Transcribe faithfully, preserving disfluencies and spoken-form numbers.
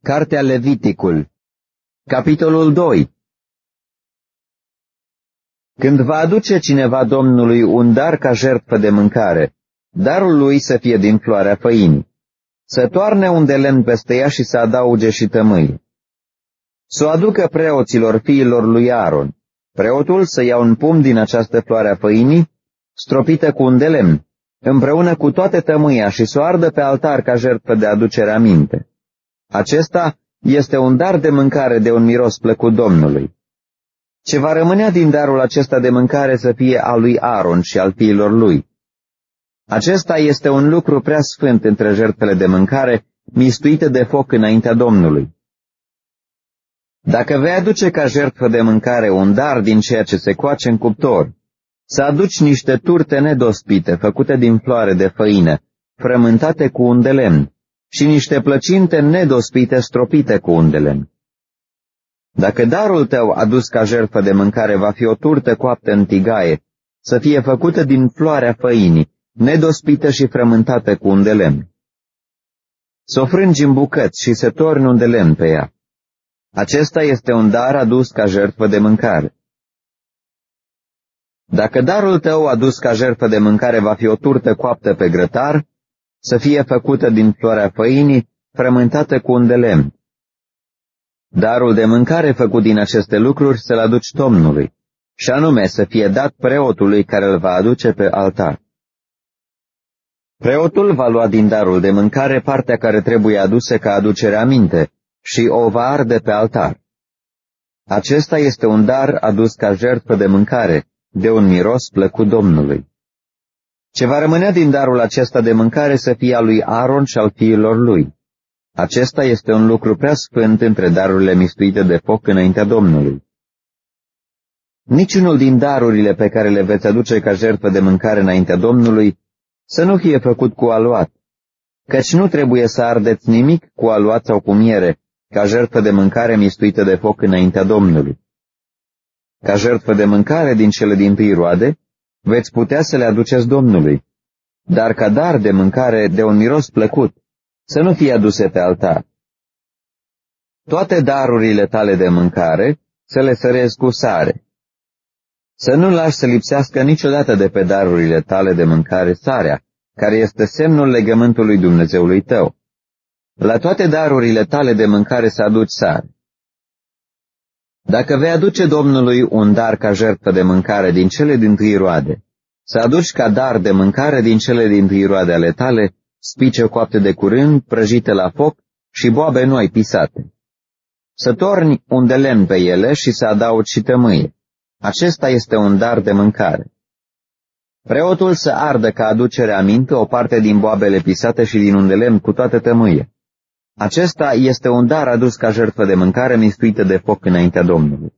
Cartea Leviticul, capitolul doi. Când va aduce cineva Domnului un dar ca jertfă de mâncare, darul lui să fie din floarea făinii, să toarne un de lemn peste ea și să adauge și tămâie. Să o aducă preoților fiilor lui Aaron, preotul să ia un pumn din această floare a făinii, stropită cu un de lemn, împreună cu toate tămâia și să o ardă pe altar ca jertfă de aducere aminte. Acesta este un dar de mâncare de un miros plăcut Domnului. Ce va rămânea din darul acesta de mâncare să fie al lui Aaron și al fiilor lui. Acesta este un lucru prea sfânt între jertfele de mâncare, mistuite de foc înaintea Domnului. Dacă vei aduce ca jertfă de mâncare un dar din ceea ce se coace în cuptor, să aduci niște turte nedospite, făcute din floare de făină, frământate cu un de lemn, și niște plăcinte nedospite stropite cu un de lemn. Dacă darul tău adus ca jertfă de mâncare va fi o turtă coaptă în tigaie, să fie făcută din floarea făinii, nedospită și frământată cu un de lemn. Să o frângi în bucăți și să torni un de lemn pe ea. Acesta este un dar adus ca jertfă de mâncare. Dacă darul tău adus ca jertfă de mâncare va fi o turtă coaptă pe grătar, să fie făcută din floarea făinii, frământată cu un de lemn. Darul de mâncare făcut din aceste lucruri să-l aduci Domnului, și anume să fie dat preotului care îl va aduce pe altar. Preotul va lua din darul de mâncare partea care trebuie adusă ca aducere aminte și o va arde pe altar. Acesta este un dar adus ca jertfă de mâncare, de un miros plăcut Domnului. Ce va rămânea din darul acesta de mâncare să fie al lui Aaron și al fiilor lui. Acesta este un lucru prea sfânt între darurile mistuite de foc înaintea Domnului. Niciunul din darurile pe care le veți aduce ca jertfă de mâncare înaintea Domnului să nu fie făcut cu aluat, căci nu trebuie să ardeți nimic cu aluat sau cu miere, ca jertfă de mâncare mistuită de foc înaintea Domnului. Ca jertfă de mâncare din cele dintâi roade, veți putea să le aduceți Domnului, dar ca dar de mâncare de un miros plăcut, să nu fie aduse pe altar. Toate darurile tale de mâncare să le sărezi cu sare. Să nu lași să lipsească niciodată de pe darurile tale de mâncare sarea, care este semnul legământului Dumnezeului tău. La toate darurile tale de mâncare să aduci sare. Dacă vei aduce Domnului un dar ca jertfă de mâncare din cele dintâi roade, să aduci ca dar de mâncare din cele dintâi roade ale tale, spice coapte de curând, prăjite la foc și boabe noi pisate. Să torni un de lemn pe ele și să adaugi și tămâie. Acesta este un dar de mâncare. Preotul să ardă ca aducere aminte o parte din boabele pisate și din un de lemn cu toată tămâie. Acesta este un dar adus ca jertfă de mâncare mistuită de foc înaintea Domnului.